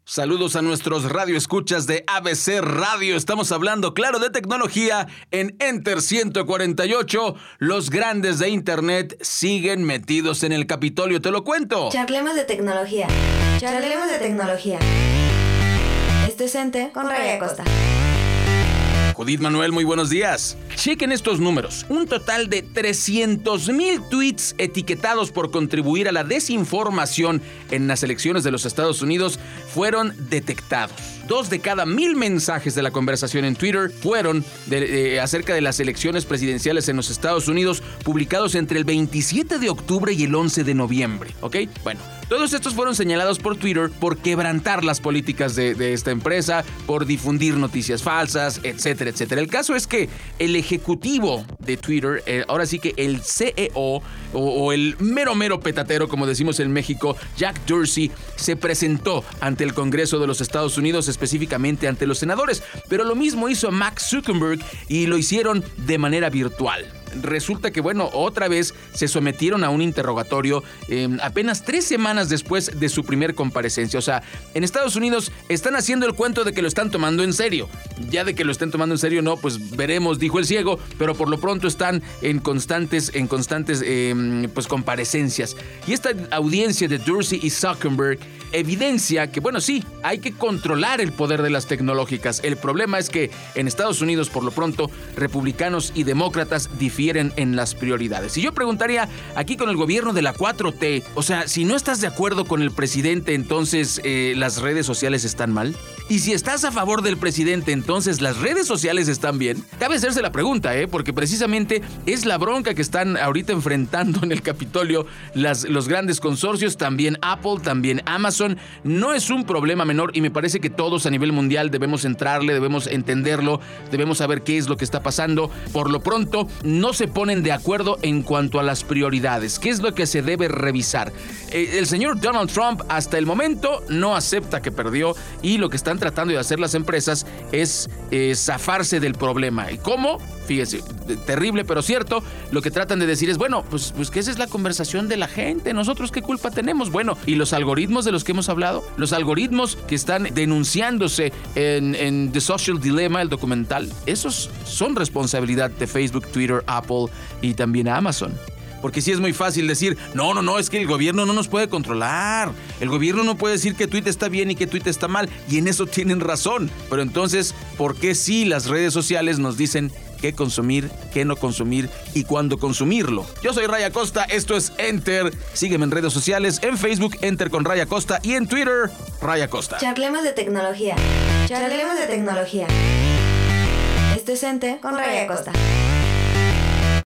Saludos a nuestros radioescuchas de ABC Radio. Estamos hablando, claro, de tecnología en Enter 148. Los grandes de Internet siguen metidos en el Capitolio, te lo cuento. Charlemos de tecnología. Charlemos de tecnología. Esto es Enter con Raya Costa. Judith Manuel, muy buenos días. Chequen estos números. Un total de 300,000 tweets etiquetados por contribuir a la desinformación en las elecciones de los Estados Unidos fueron detectados. 2 de cada 1,000 mensajes de la conversación en Twitter fueron acerca de las elecciones presidenciales en los Estados Unidos, publicados entre el 27 de octubre y el 11 de noviembre. ¿Ok? Bueno, todos estos fueron señalados por Twitter por quebrantar las políticas de esta empresa, por difundir noticias falsas, etcétera, etcétera. El caso es que el ejecutivo de Twitter, ahora sí que el CEO o el mero petatero, como decimos en México, Jack Dorsey, se presentó ante el Congreso de los Estados Unidos, específicamente ante los senadores. Pero lo mismo hizo Mark Zuckerberg y lo hicieron de manera virtual. Resulta que, otra vez se sometieron a un interrogatorio apenas 3 semanas después de su primer comparecencia. O sea, en Estados Unidos están haciendo el cuento de que lo están tomando en serio. Ya de que lo estén tomando en serio, no, pues veremos, dijo el ciego, pero por lo pronto están en constantes comparecencias. Y esta audiencia de Dorsey y Zuckerberg evidencia que, sí, hay que controlar el poder de las tecnológicas. El problema es que en Estados Unidos, por lo pronto, republicanos y demócratas difieren en las prioridades. Y yo preguntaría aquí con el gobierno de la 4T, o sea, si no estás de acuerdo con el presidente, entonces las redes sociales están mal. Y si estás a favor del presidente, entonces las redes sociales están bien. Cabe hacerse la pregunta, porque precisamente es la bronca que están ahorita enfrentando en el Capitolio los grandes consorcios, también Apple, también Amazon. No es un problema menor y me parece que todos a nivel mundial debemos entrarle, debemos entenderlo, debemos saber qué es lo que está pasando. Por lo pronto, no se ponen de acuerdo en cuanto a las prioridades. ¿Qué es lo que se debe revisar? El señor Donald Trump hasta el momento no acepta que perdió y lo que están tratando de hacer las empresas es zafarse del problema. ¿Y cómo? Fíjese, terrible pero cierto, lo que tratan de decir es, pues que esa es la conversación de la gente, nosotros qué culpa tenemos. Y los algoritmos de los que hemos hablado, los algoritmos que están denunciándose en The Social Dilemma, el documental, esos son responsabilidad de Facebook, Twitter, Apple y también Amazon. Porque sí es muy fácil decir, no, es que el gobierno no nos puede controlar. El gobierno no puede decir que Twitter está bien y que Twitter está mal. Y en eso tienen razón. Pero entonces, ¿por qué sí las redes sociales nos dicen qué consumir, qué no consumir y cuándo consumirlo? Yo soy Raya Costa, esto es Enter. Sígueme en redes sociales, en Facebook, Enter con Raya Costa y en Twitter, Raya Costa. Charlemos de tecnología. Charlemos de tecnología. Esto es Enter con Raya Costa.